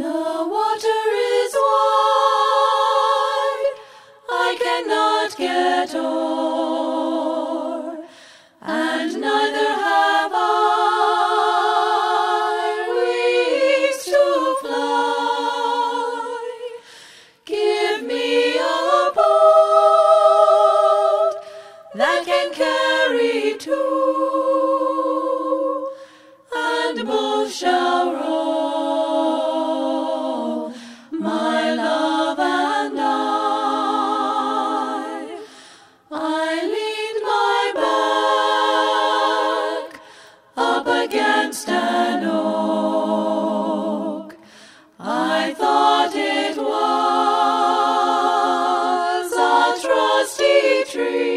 The water is wide, I cannot get o'er, and neither have I wings to fly. Give me a boat that can carry two, and both shall row, my love and I. I leaned my back up against an oak. I thought it was a trusty tree.